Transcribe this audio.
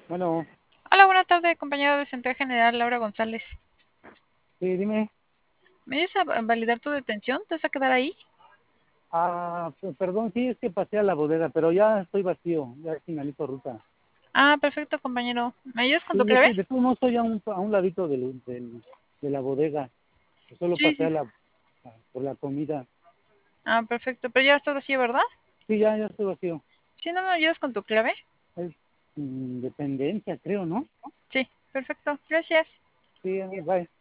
Bueno, Hola, buenas tardes, compañero de Central General Laura González. sí, dime. ¿Me ayudas a validar tu detención? ¿Te vas a quedar ahí? Perdón, sí, es que pasé a la bodega, pero ya estoy vacío, ya finalizo ruta. Ah, perfecto, compañero. ¿Me ayudas con tu Sí, clave? de todos modos estoy a un ladito de la bodega. Solo Sí, pasé sí. por la comida. Ah, perfecto. Pero ya estás así, ¿verdad? Sí, ya estoy vacío. Sí, ¿no me ayudas con tu clave? Es dependencia, creo, ¿no? Sí, perfecto. Gracias. Sí, bye.